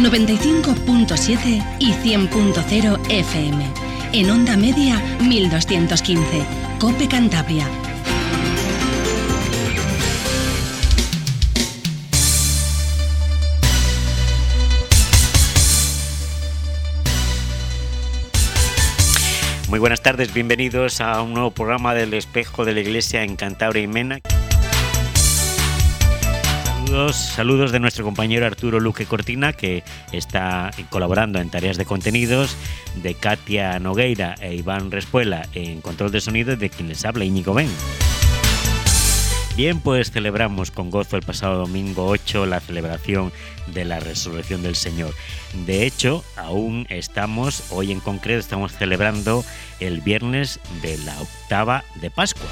95.7 y 100.0 FM. En onda media 1215. COPE Cantabria. Muy buenas tardes, bienvenidos a un nuevo programa del Espejo de la Iglesia en Cantabria y Mena. Saludos de nuestro compañero Arturo Luque Cortina, que está colaborando en tareas de contenidos, de Katia Nogueira e Iván Respuela en control de sonido, y de quien les habla, Íñigo Ben. Bien, pues celebramos con gozo el pasado domingo 8 la celebración de la resurrección del Señor. De hecho, hoy en concreto estamos celebrando el viernes de la octava de Pascua.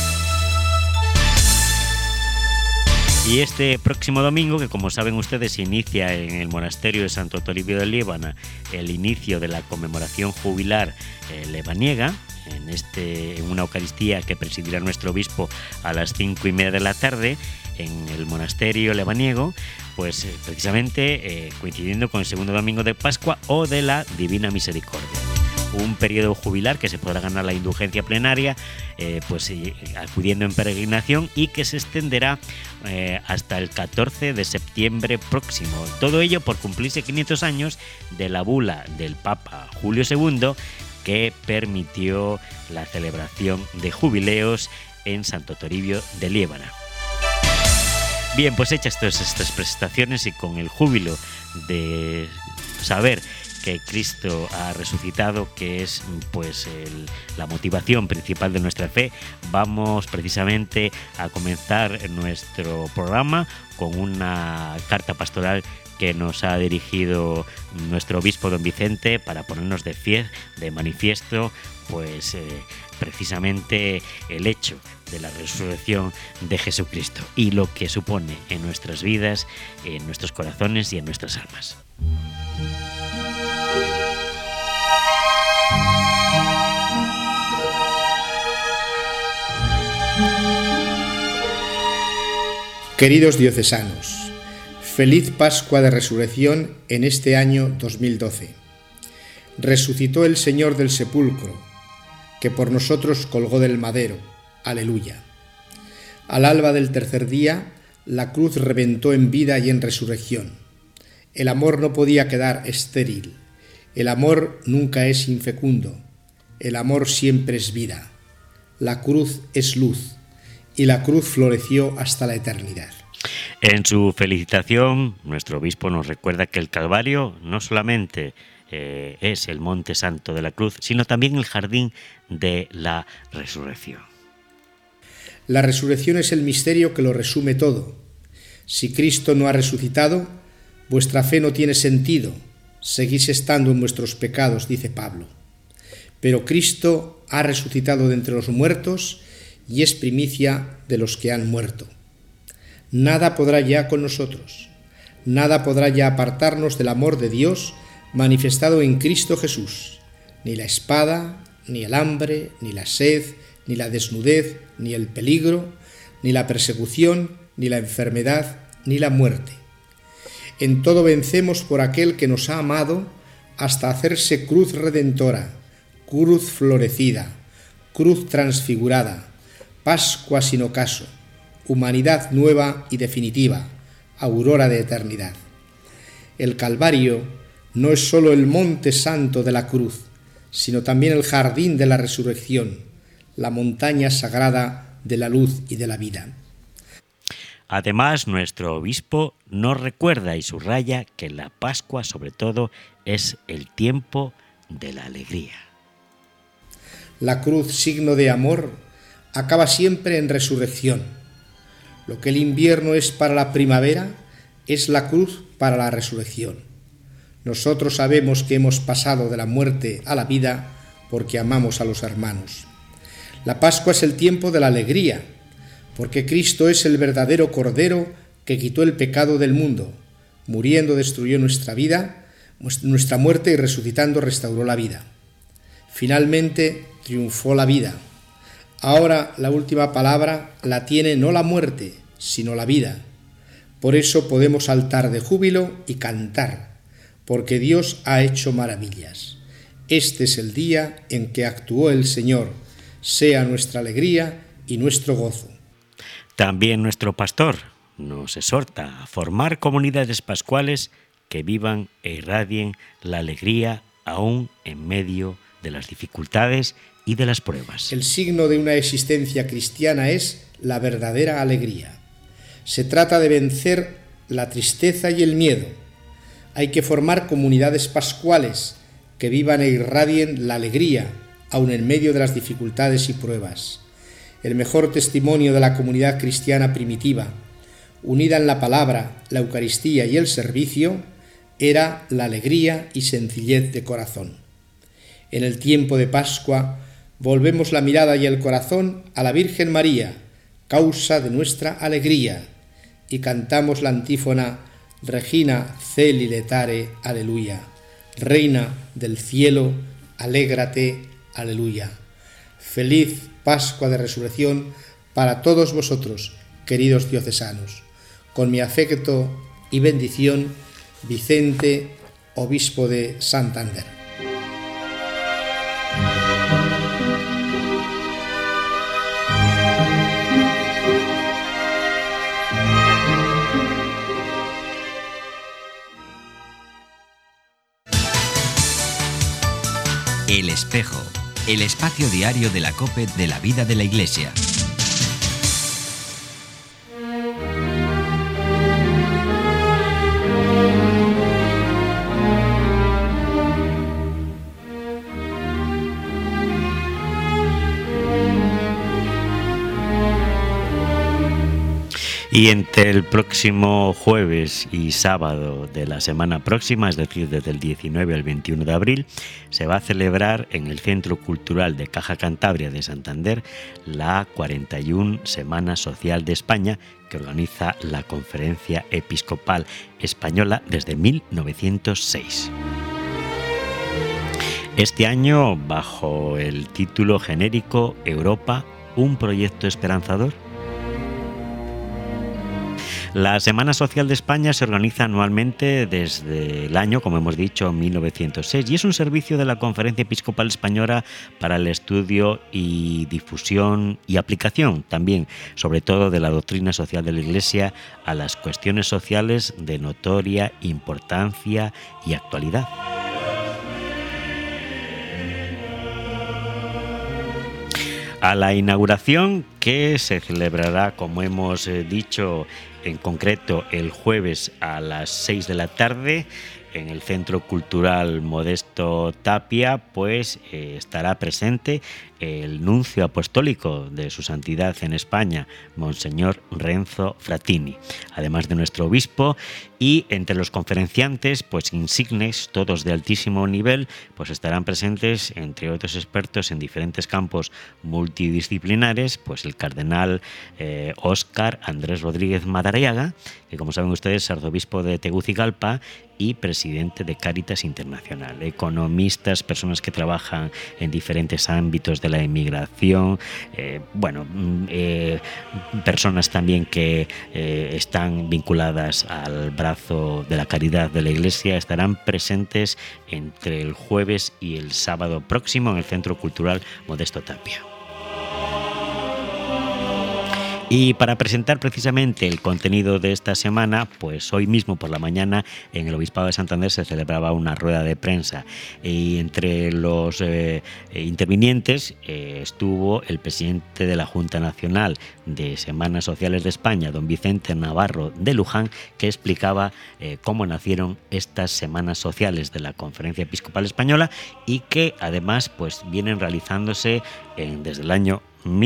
Y este próximo domingo, que como saben ustedes, se inicia en el monasterio de Santo Toribio de Liébana el inicio de la conmemoración jubilar lebaniega, en una Eucaristía que presidirá nuestro obispo a las 5:30 de la tarde en el monasterio lebaniego, pues precisamente coincidiendo con el segundo domingo de Pascua o de la Divina Misericordia. Un periodo jubilar que se podrá ganar la indulgencia plenaria, acudiendo en peregrinación, y que se extenderá hasta el 14 de septiembre próximo. Todo ello por cumplirse 500 años de la bula del Papa Julio II, que permitió la celebración de jubileos en Santo Toribio de Liébana. Bien, pues hechas todas estas presentaciones y con el júbilo de saber que Cristo ha resucitado, que es la motivación principal de nuestra fe, vamos precisamente a comenzar nuestro programa con una carta pastoral que nos ha dirigido nuestro obispo don Vicente para ponernos de manifiesto precisamente el hecho de la resurrección de Jesucristo y lo que supone en nuestras vidas, en nuestros corazones y en nuestras almas. Queridos diocesanos, feliz Pascua de Resurrección en este año 2012. Resucitó el Señor del sepulcro, que por nosotros colgó del madero. Aleluya. Al alba del tercer día, la cruz reventó en vida y en resurrección. El amor no podía quedar estéril. El amor nunca es infecundo. El amor siempre es vida. La cruz es luz. Y la cruz floreció hasta la eternidad. En su felicitación, nuestro obispo nos recuerda que el Calvario no solamente es el monte santo de la cruz, sino también el jardín de la resurrección. La resurrección es el misterio que lo resume todo. Si Cristo no ha resucitado, vuestra fe no tiene sentido. Seguís estando en vuestros pecados, dice Pablo. Pero Cristo ha resucitado de entre los muertos y es primicia de los que han muerto. Nada podrá ya con nosotros, nada podrá ya apartarnos del amor de Dios manifestado en Cristo Jesús, ni la espada, ni el hambre, ni la sed, ni la desnudez, ni el peligro, ni la persecución, ni la enfermedad, ni la muerte. En todo vencemos por aquel que nos ha amado hasta hacerse cruz redentora, cruz florecida, cruz transfigurada, Pascua sin ocaso, humanidad nueva y definitiva, aurora de eternidad. El Calvario no es sólo el monte santo de la cruz, sino también el jardín de la resurrección, la montaña sagrada de la luz y de la vida. Además, nuestro obispo nos recuerda y subraya que la Pascua, sobre todo, es el tiempo de la alegría. La cruz, signo de amor, acaba siempre en resurrección. Lo que el invierno es para la primavera, es la cruz para la resurrección. Nosotros sabemos que hemos pasado de la muerte a la vida porque amamos a los hermanos. La Pascua es el tiempo de la alegría, porque Cristo es el verdadero Cordero que quitó el pecado del mundo. Muriendo destruyó nuestra vida, nuestra muerte, y resucitando restauró la vida. Finalmente triunfó la vida. Ahora la última palabra la tiene no la muerte, sino la vida. Por eso podemos saltar de júbilo y cantar, porque Dios ha hecho maravillas. Este es el día en que actuó el Señor, sea nuestra alegría y nuestro gozo. También nuestro pastor nos exhorta a formar comunidades pascuales que vivan e irradien la alegría aún en medio de las dificultades y de las pruebas. El signo de una existencia cristiana es la verdadera alegría. Se trata de vencer la tristeza y el miedo. Hay que formar comunidades pascuales que vivan e irradien la alegría, aun en medio de las dificultades y pruebas. El mejor testimonio de la comunidad cristiana primitiva, unida en la palabra, la Eucaristía y el servicio, era la alegría y sencillez de corazón. En el tiempo de Pascua, volvemos la mirada y el corazón a la Virgen María, causa de nuestra alegría, y cantamos la antífona Regina celi letare, aleluya. Reina del cielo, alégrate, aleluya. Feliz Pascua de Resurrección para todos vosotros, queridos diocesanos. Con mi afecto y bendición, Vicente, obispo de Santander. El Espejo, el espacio diario de la COPE de la vida de la Iglesia. Y entre el próximo jueves y sábado de la semana próxima, es decir, desde el 19 al 21 de abril, se va a celebrar en el Centro Cultural de Caja Cantabria de Santander la 41 Semana Social de España, que organiza la Conferencia Episcopal Española desde 1906. Este año, bajo el título genérico Europa, un proyecto esperanzador. La Semana Social de España se organiza anualmente desde el año, como hemos dicho, 1906, y es un servicio de la Conferencia Episcopal Española para el estudio y difusión y aplicación también, sobre todo de la doctrina social de la Iglesia a las cuestiones sociales de notoria importancia y actualidad. A la inauguración, que se celebrará, como hemos dicho, en concreto el jueves a las 6 de la tarde en el Centro Cultural Modesto Tapia, pues estará presente el nuncio apostólico de su santidad en España, Monseñor Renzo Frattini, además de nuestro obispo, y entre los conferenciantes, pues insignes, todos de altísimo nivel, pues estarán presentes, entre otros expertos en diferentes campos multidisciplinares, pues el cardenal Óscar Andrés Rodríguez Madariaga, que como saben ustedes es arzobispo de Tegucigalpa y presidente de Cáritas Internacional, economistas, personas que trabajan en diferentes ámbitos de la inmigración, personas también que están vinculadas al brazo de la caridad de la Iglesia, estarán presentes entre el jueves y el sábado próximo en el Centro Cultural Modesto Tapia. Y para presentar precisamente el contenido de esta semana, pues hoy mismo por la mañana en el Obispado de Santander se celebraba una rueda de prensa y entre los intervinientes estuvo el presidente de la Junta Nacional de Semanas Sociales de España, don Vicente Navarro de Luján, que explicaba cómo nacieron estas Semanas Sociales de la Conferencia Episcopal Española y que además pues vienen realizándose desde el año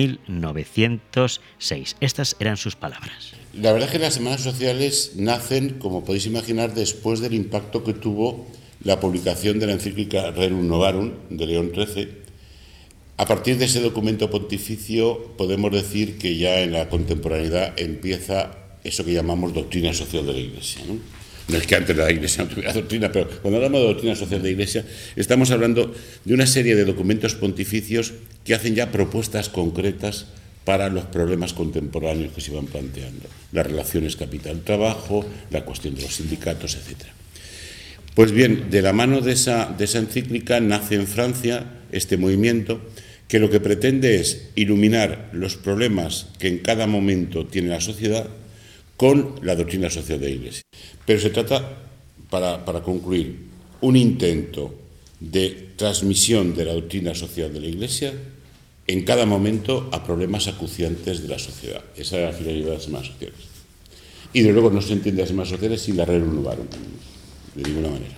1906. Estas eran sus palabras. La verdad es que las semanas sociales nacen, como podéis imaginar, después del impacto que tuvo la publicación de la encíclica Rerum Novarum de León XIII. A partir de ese documento pontificio podemos decir que ya en la contemporaneidad empieza eso que llamamos doctrina social de la Iglesia, ¿no? No es que antes la Iglesia no tuviera doctrina, pero cuando hablamos de doctrina social de la Iglesia estamos hablando de una serie de documentos pontificios que hacen ya propuestas concretas para los problemas contemporáneos que se iban planteando. Las relaciones capital-trabajo, la cuestión de los sindicatos, etc. Pues bien, de la mano de esa encíclica nace en Francia este movimiento que lo que pretende es iluminar los problemas que en cada momento tiene la sociedad con la doctrina social de la Iglesia. Pero se trata, para concluir, un intento de transmisión de la doctrina social de la Iglesia en cada momento a problemas acuciantes de la sociedad. Esa es la finalidad de las Semanas Sociales. Y de luego no se entiende las Semanas Sociales sin la Rerum Novarum, de ninguna manera.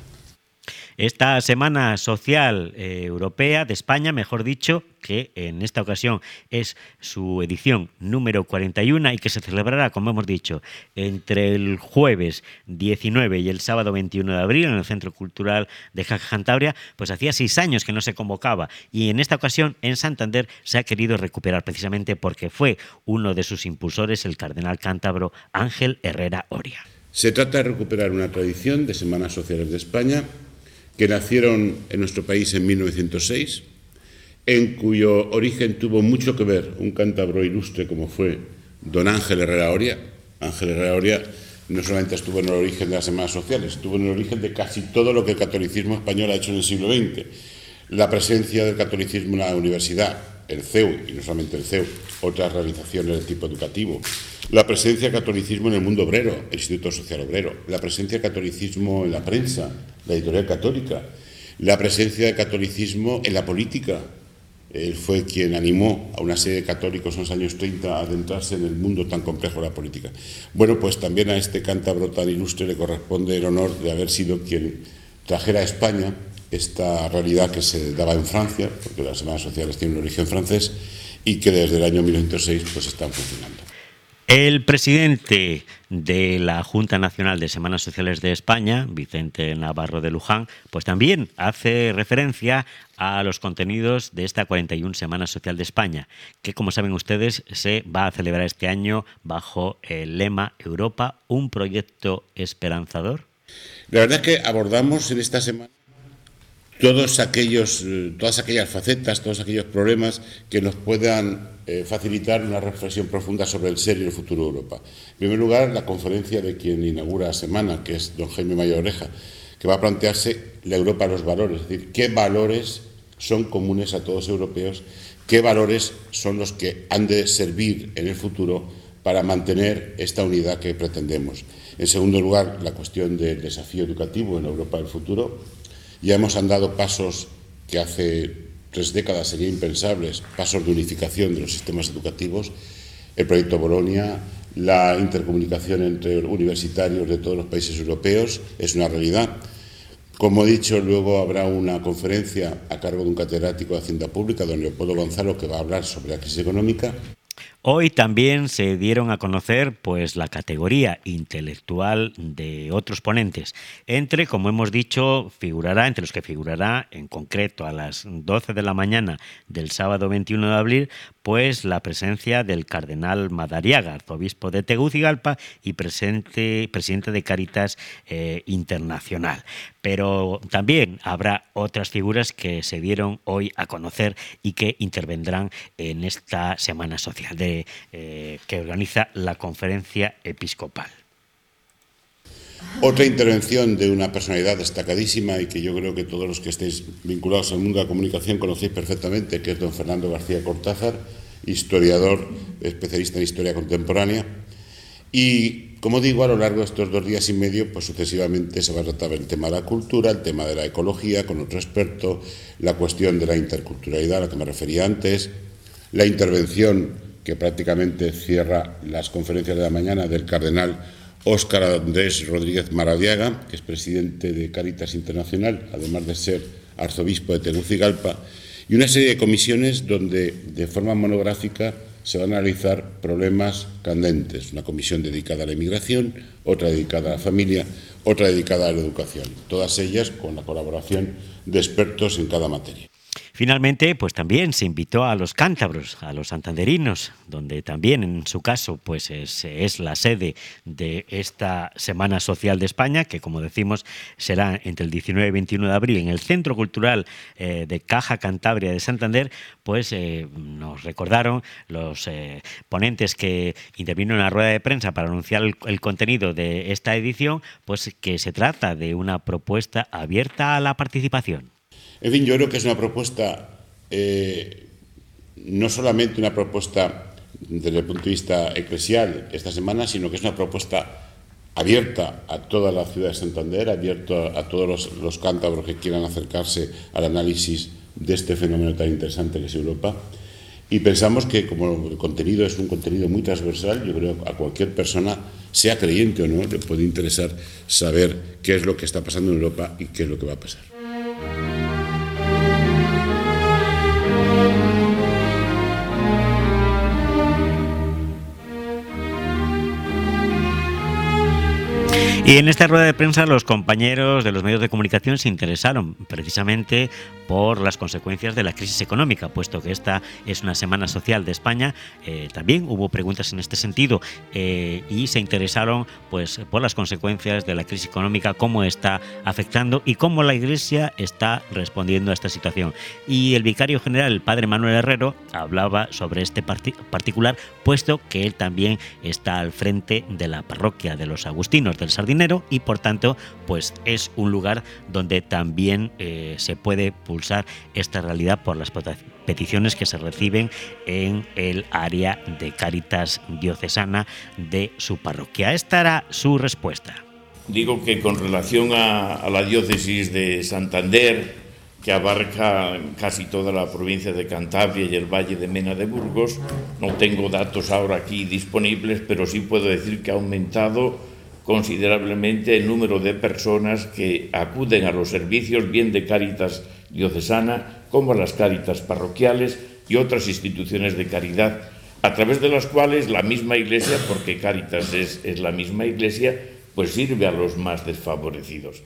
Esta Semana Social Europea de España, mejor dicho, que en esta ocasión es su edición número 41 y que se celebrará, como hemos dicho, entre el jueves 19 y el sábado 21 de abril en el Centro Cultural de Jaca Cantabria, pues hacía 6 años que no se convocaba y en esta ocasión en Santander se ha querido recuperar precisamente porque fue uno de sus impulsores el cardenal cántabro Ángel Herrera Oria. Se trata de recuperar una tradición de Semanas Sociales de España que nacieron en nuestro país en 1906, en cuyo origen tuvo mucho que ver un cántabro ilustre como fue don Ángel Herrera Oria. Ángel Herrera Oria no solamente estuvo en el origen de las Semanas Sociales, estuvo en el origen de casi todo lo que el catolicismo español ha hecho en el siglo XX. La presencia del catolicismo en la universidad, el CEU, y no solamente el CEU, otras realizaciones de tipo educativo, la presencia del catolicismo en el mundo obrero, el Instituto Social Obrero, la presencia del catolicismo en la prensa, la editorial católica, la presencia del catolicismo en la política. Él fue quien animó a una serie de católicos en los años 30 a adentrarse en el mundo tan complejo de la política. Bueno, pues también a este cántabro tan ilustre le corresponde el honor de haber sido quien trajera a España esta realidad que se daba en Francia, porque las Semanas Sociales tienen un origen francés, y que desde el año 1906 pues están funcionando. El presidente de la Junta Nacional de Semanas Sociales de España, Vicente Navarro de Luján, pues también hace referencia a los contenidos de esta 41 Semana Social de España, que como saben ustedes se va a celebrar este año bajo el lema Europa, un proyecto esperanzador. La verdad es que abordamos en esta semana todas aquellas facetas, todos aquellos problemas que nos puedan facilitar una reflexión profunda sobre el ser y el futuro de Europa. En primer lugar, la conferencia de quien inaugura la semana, que es don Jaime Mayor Oreja, que va a plantearse la Europa de los valores, es decir, qué valores son comunes a todos los europeos, qué valores son los que han de servir en el futuro para mantener esta unidad que pretendemos. En segundo lugar, la cuestión del desafío educativo en la Europa del futuro. Ya hemos andado pasos que hace 3 décadas serían impensables, pasos de unificación de los sistemas educativos, el proyecto Bolonia, la intercomunicación entre universitarios de todos los países europeos, es una realidad. Como he dicho, luego habrá una conferencia a cargo de un catedrático de Hacienda Pública, don Leopoldo Gonzalo, que va a hablar sobre la crisis económica. Hoy también se dieron a conocer pues la categoría intelectual de otros ponentes. Como hemos dicho, entre los que figurará en concreto a las 12 de la mañana del sábado 21 de abril, pues la presencia del cardenal Madariaga, arzobispo de Tegucigalpa y presidente de Cáritas Internacional. Pero también habrá otras figuras que se dieron hoy a conocer y que intervendrán en esta Semana Social que organiza la Conferencia Episcopal. Otra intervención de una personalidad destacadísima y que yo creo que todos los que estéis vinculados al mundo de la comunicación conocéis perfectamente, que es don Fernando García Cortázar, historiador, especialista en historia contemporánea. Y, como digo, a lo largo de estos 2 días y medio, pues sucesivamente se va a tratar el tema de la cultura, el tema de la ecología, con otro experto, la cuestión de la interculturalidad a la que me refería antes, la intervención que prácticamente cierra las conferencias de la mañana del cardenal Óscar Andrés Rodríguez Maradiaga, que es presidente de Cáritas Internacional, además de ser arzobispo de Tegucigalpa, y una serie de comisiones donde de forma monográfica se van a analizar problemas candentes. Una comisión dedicada a la inmigración, otra dedicada a la familia, otra dedicada a la educación. Todas ellas con la colaboración de expertos en cada materia. Finalmente, pues también se invitó a los cántabros, a los santanderinos, donde también en su caso pues es la sede de esta Semana Social de España, que como decimos será entre el 19 y 21 de abril en el Centro Cultural de Caja Cantabria de Santander. Pues nos recordaron los ponentes que intervinieron en la rueda de prensa para anunciar el contenido de esta edición, pues que se trata de una propuesta abierta a la participación. En fin, yo creo que es una propuesta, no solamente una propuesta desde el punto de vista eclesial esta semana, sino que es una propuesta abierta a toda la ciudad de Santander, abierta a todos los cántabros que quieran acercarse al análisis de este fenómeno tan interesante que es Europa. Y pensamos que como el contenido es un contenido muy transversal, yo creo que a cualquier persona, sea creyente o no, le puede interesar saber qué es lo que está pasando en Europa y qué es lo que va a pasar. Y en esta rueda de prensa los compañeros de los medios de comunicación se interesaron precisamente por las consecuencias de la crisis económica, puesto que esta es una Semana Social de España. También hubo preguntas en este sentido y se interesaron pues por las consecuencias de la crisis económica, cómo está afectando y cómo la Iglesia está respondiendo a esta situación. Y el vicario general, el padre Manuel Herrero, hablaba sobre este particular, puesto que él también está al frente de la parroquia de los Agustinos del Sardinero y por tanto pues es un lugar donde también se puede pulsar esta realidad por las peticiones que se reciben en el área de Cáritas diocesana de su parroquia. Esta era su respuesta. Digo que con relación a la diócesis de Santander, que abarca casi toda la provincia de Cantabria y el Valle de Mena de Burgos, no tengo datos ahora aquí disponibles, pero sí puedo decir que ha aumentado considerablemente el número de personas que acuden a los servicios bien de Cáritas diocesana como a las Cáritas parroquiales y otras instituciones de caridad, a través de las cuales la misma Iglesia, porque Cáritas es la misma Iglesia, pues sirve a los más desfavorecidos.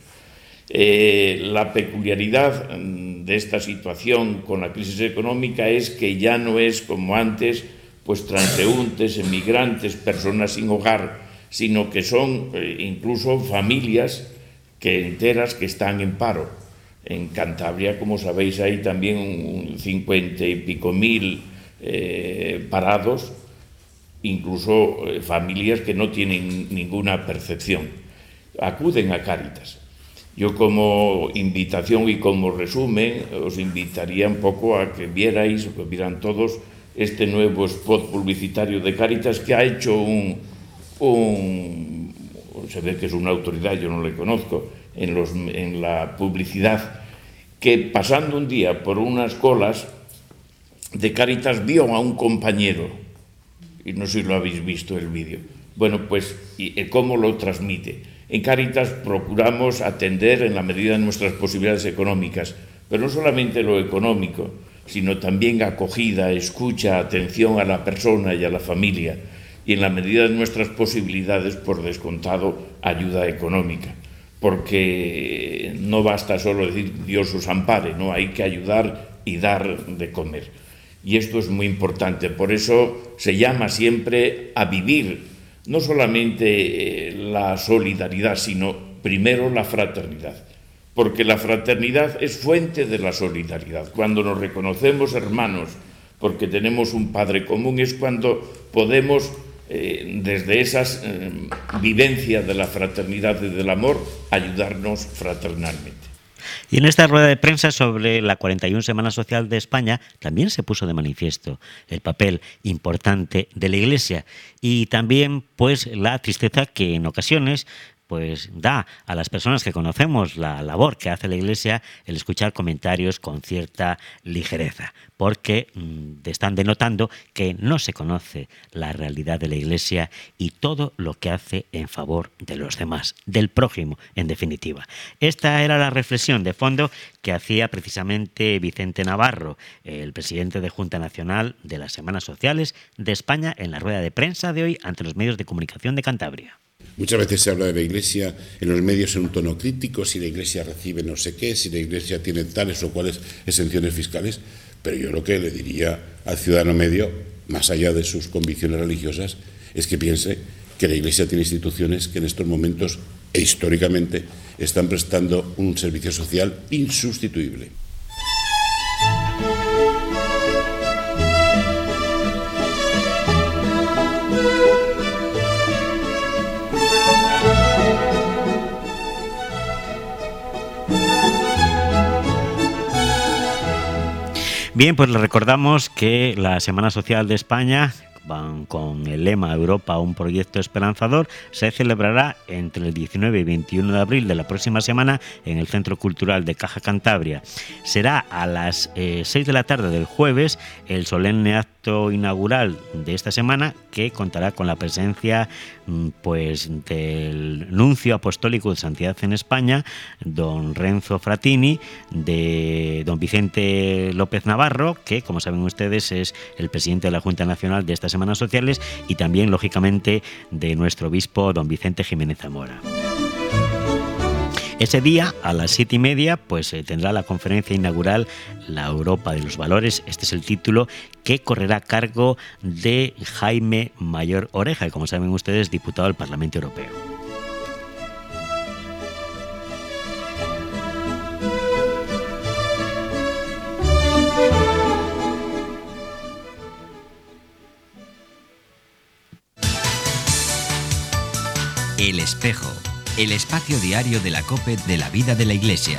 La peculiaridad de esta situación con la crisis económica es que ya no es como antes, pues transeúntes, emigrantes, personas sin hogar, sino que son incluso familias enteras que están en paro. En Cantabria, como sabéis, hay también un 50 y pico mil parados, incluso familias que no tienen ninguna percepción. Acuden a Cáritas. Yo como invitación y como resumen os invitaría un poco a que vierais, o que vieran todos, este nuevo spot publicitario de Cáritas que ha hecho se ve que es una autoridad, yo no le conozco, en la publicidad, que pasando un día por unas colas de Cáritas vio a un compañero, y no sé si lo habéis visto el vídeo. Bueno, pues, ¿cómo lo transmite? En Cáritas procuramos atender en la medida de nuestras posibilidades económicas, pero no solamente lo económico, sino también acogida, escucha, atención a la persona y a la familia, y en la medida de nuestras posibilidades, por descontado, ayuda económica, porque no basta solo decir Dios os ampare, no, hay que ayudar y dar de comer. Y esto es muy importante, por eso se llama siempre a vivir no solamente la solidaridad, sino primero la fraternidad, porque la fraternidad es fuente de la solidaridad. Cuando nos reconocemos hermanos, porque tenemos un Padre común, es cuando podemos, desde esas vivencias de la fraternidad y del amor, ayudarnos fraternalmente. Y en esta rueda de prensa sobre la 41 Semana Social de España también se puso de manifiesto el papel importante de la Iglesia y también pues la tristeza que en ocasiones pues da a las personas que conocemos la labor que hace la Iglesia el escuchar comentarios con cierta ligereza, porque están denotando que no se conoce la realidad de la Iglesia y todo lo que hace en favor de los demás, del prójimo, en definitiva. Esta era la reflexión de fondo que hacía precisamente Vicente Navarro, el presidente de Junta Nacional de las Semanas Sociales de España, en la rueda de prensa de hoy ante los medios de comunicación de Cantabria. Muchas veces se habla de la Iglesia en los medios en un tono crítico, si la Iglesia recibe no sé qué, si la Iglesia tiene tales o cuales exenciones fiscales, pero yo lo que le diría al ciudadano medio, más allá de sus convicciones religiosas, es que piense que la Iglesia tiene instituciones que en estos momentos e históricamente están prestando un servicio social insustituible. Bien, pues les recordamos que la Semana Social de España, con el lema Europa, un proyecto esperanzador, se celebrará entre el 19 y 21 de abril de la próxima semana en el Centro Cultural de Caja Cantabria. Será a las 6 de la tarde del jueves el solemne acto inaugural de esta semana, que contará con la presencia pues del nuncio apostólico de Santidad en España, don Renzo Fratini, de don Vicente López Navarro, que como saben ustedes es el presidente de la Junta Nacional de estas Semanas Sociales, y también lógicamente de nuestro obispo don Vicente Jiménez Zamora. Ese día, a las 7:30, pues tendrá la conferencia inaugural La Europa de los Valores. Este es el título, que correrá a cargo de Jaime Mayor Oreja, que como saben ustedes, diputado del Parlamento Europeo. El Espejo, el espacio diario de la COPE de la vida de la Iglesia.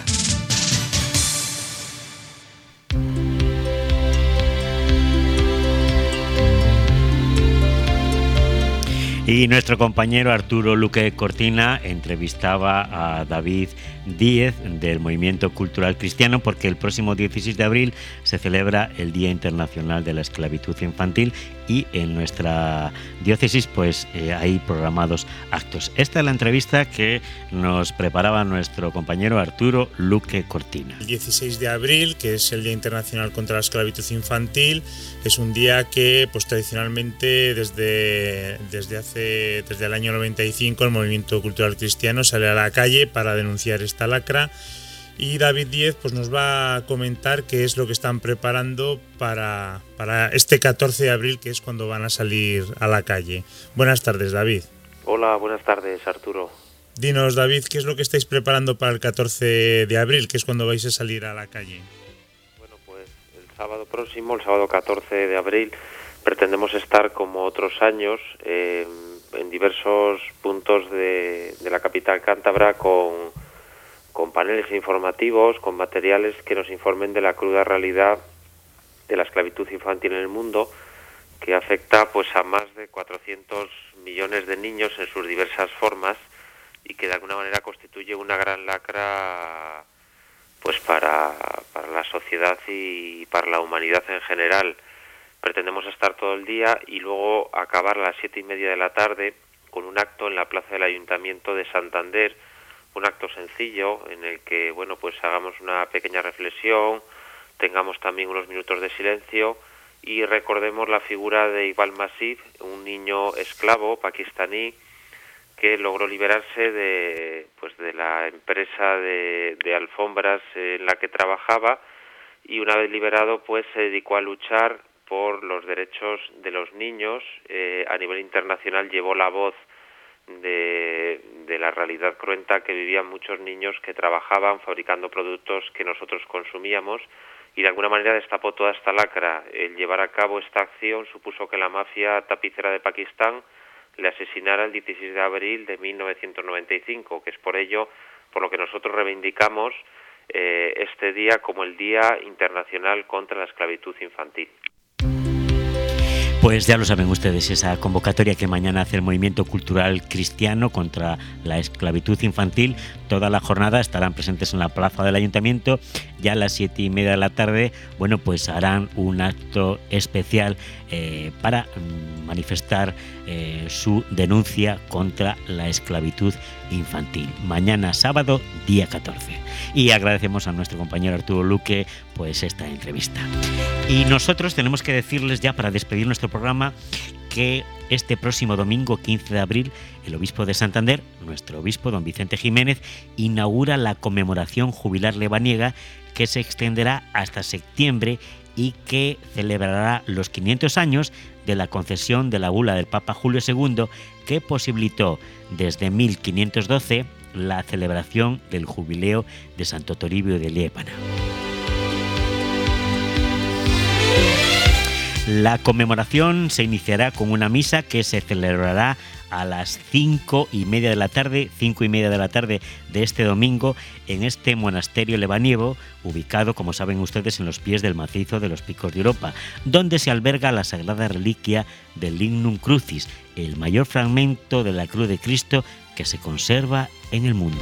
Y nuestro compañero Arturo Luque Cortina entrevistaba a David Díez del Movimiento Cultural Cristiano, porque el próximo 16 de abril se celebra el Día Internacional de la Esclavitud Infantil, y en nuestra diócesis pues hay programados actos. Esta es la entrevista que nos preparaba nuestro compañero Arturo Luque Cortina. El 16 de abril, que es el Día Internacional contra la Esclavitud Infantil, es un día que pues tradicionalmente desde el año 95 el Movimiento Cultural Cristiano sale a la calle para denunciar esta lacra, y David Díez pues nos va a comentar qué es lo que están preparando para este 14 de abril, que es cuando van a salir a la calle. Buenas tardes, David. Hola, buenas tardes, Arturo. Dinos, David, ¿qué es lo que estáis preparando para el 14 de abril, que es cuando vais a salir a la calle? Bueno, pues el sábado próximo, el sábado 14 de abril, pretendemos estar, como otros años, en diversos puntos de la capital cántabra con paneles informativos, con materiales que nos informen de la cruda realidad de la esclavitud infantil en el mundo, que afecta pues a más de 400 millones de niños en sus diversas formas, y que de alguna manera constituye una gran lacra pues para la sociedad y para la humanidad en general. Pretendemos estar todo el día y luego acabar a las 7:30 de la tarde con un acto en la plaza del Ayuntamiento de Santander, un acto sencillo en el que bueno pues hagamos una pequeña reflexión, tengamos también unos minutos de silencio y recordemos la figura de Iqbal Masih, un niño esclavo pakistaní que logró liberarse de la empresa de alfombras en la que trabajaba, y una vez liberado pues se dedicó a luchar por los derechos de los niños. A nivel internacional llevó la voz de la realidad cruenta que vivían muchos niños que trabajaban fabricando productos que nosotros consumíamos, y de alguna manera destapó toda esta lacra. El llevar a cabo esta acción supuso que la mafia tapicera de Pakistán le asesinara el 16 de abril de 1995, que es por ello por lo que nosotros reivindicamos este día como el Día Internacional contra la Esclavitud Infantil. Pues ya lo saben ustedes, esa convocatoria que mañana hace el Movimiento Cultural Cristiano contra la Esclavitud Infantil. Toda la jornada estarán presentes en la plaza del Ayuntamiento. Ya a las 7:30 de la tarde, bueno, pues harán un acto especial para manifestar su denuncia contra la esclavitud infantil. Mañana sábado, día 14. Y agradecemos a nuestro compañero Arturo Luque pues esta entrevista. Y nosotros tenemos que decirles ya, para despedir nuestro programa, que este próximo domingo 15 de abril el obispo de Santander, nuestro obispo don Vicente Jiménez, inaugura la conmemoración jubilar lebaniega que se extenderá hasta septiembre y que celebrará los 500 años de la concesión de la bula del Papa Julio II, que posibilitó desde 1512 la celebración del jubileo de Santo Toribio de Liébana. La conmemoración se iniciará con una misa que se celebrará a las 5:30 de la tarde de este domingo en este monasterio lebanievo, ubicado, como saben ustedes, en los pies del macizo de los Picos de Europa, donde se alberga la sagrada reliquia del Lignum Crucis, el mayor fragmento de la cruz de Cristo que se conserva en el mundo.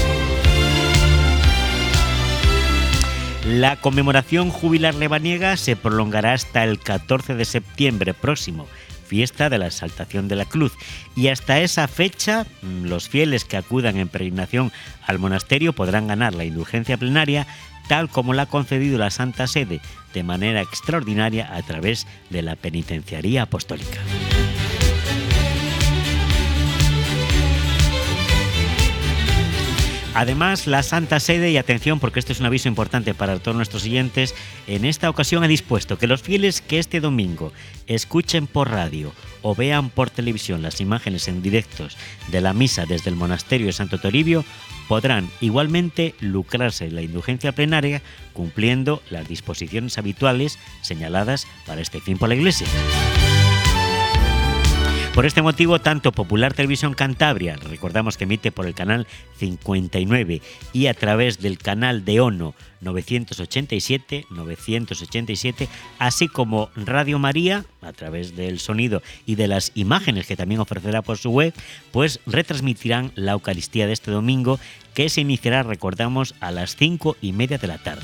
La conmemoración jubilar lebaniega se prolongará hasta el 14 de septiembre próximo, fiesta de la Exaltación de la Cruz, y hasta esa fecha los fieles que acudan en peregrinación al monasterio podrán ganar la indulgencia plenaria tal como la ha concedido la Santa Sede de manera extraordinaria a través de la Penitenciaría Apostólica. Además, la Santa Sede, y atención porque esto es un aviso importante para todos nuestros oyentes, en esta ocasión ha dispuesto que los fieles que este domingo escuchen por radio o vean por televisión las imágenes en directos de la misa desde el monasterio de Santo Toribio podrán igualmente lucrarse en la indulgencia plenaria cumpliendo las disposiciones habituales señaladas para este fin por la Iglesia. Por este motivo, tanto Popular Televisión Cantabria, recordamos que emite por el canal 59 y a través del canal de ONO 987, así como Radio María, a través del sonido y de las imágenes que también ofrecerá por su web, pues retransmitirán la Eucaristía de este domingo, que se iniciará, recordamos, a las 5:30 de la tarde.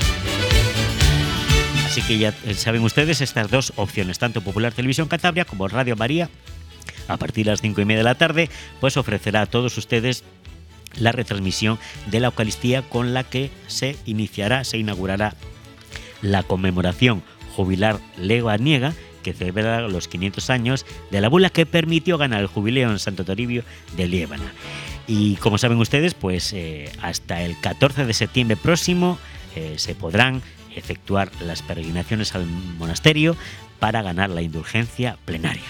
Así que ya saben ustedes estas dos opciones, tanto Popular Televisión Cantabria como Radio María, a partir de las 5:30 de la tarde, pues ofrecerá a todos ustedes la retransmisión de la Eucaristía con la que se inaugurará la conmemoración jubilar lebaniega que celebra los 500 años de la bula que permitió ganar el jubileo en Santo Toribio de Liébana. Y como saben ustedes, pues hasta el 14 de septiembre próximo se podrán efectuar las peregrinaciones al monasterio para ganar la indulgencia plenaria.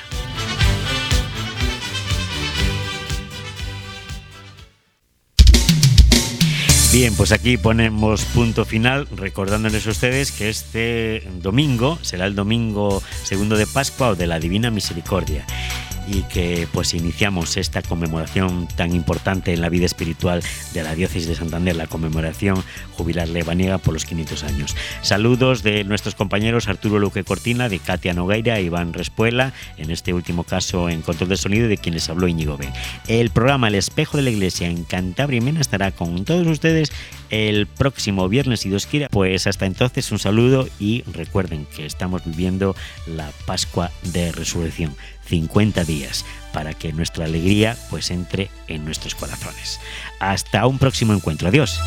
Bien, pues aquí ponemos punto final recordándoles a ustedes que este domingo será el domingo segundo de Pascua o de la Divina Misericordia y que pues iniciamos esta conmemoración tan importante en la vida espiritual de la Diócesis de Santander, la conmemoración jubilar lebaniega por los 500 años. Saludos de nuestros compañeros Arturo Luque Cortina, de Katia Nogueira, Iván Respuela, en este último caso en control de sonido, y de quienes habló Íñigo Ben. El programa El Espejo de la Iglesia en Cantabria y Mena estará con todos ustedes el próximo viernes, si Dios quiere. Pues hasta entonces un saludo y recuerden que estamos viviendo la Pascua de Resurrección. 50 días para que nuestra alegría pues entre en nuestros corazones. Hasta un próximo encuentro. Adiós.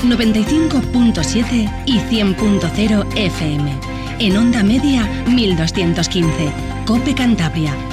95.7 y 100.0 FM. En onda media 1215. Cope Cantabria.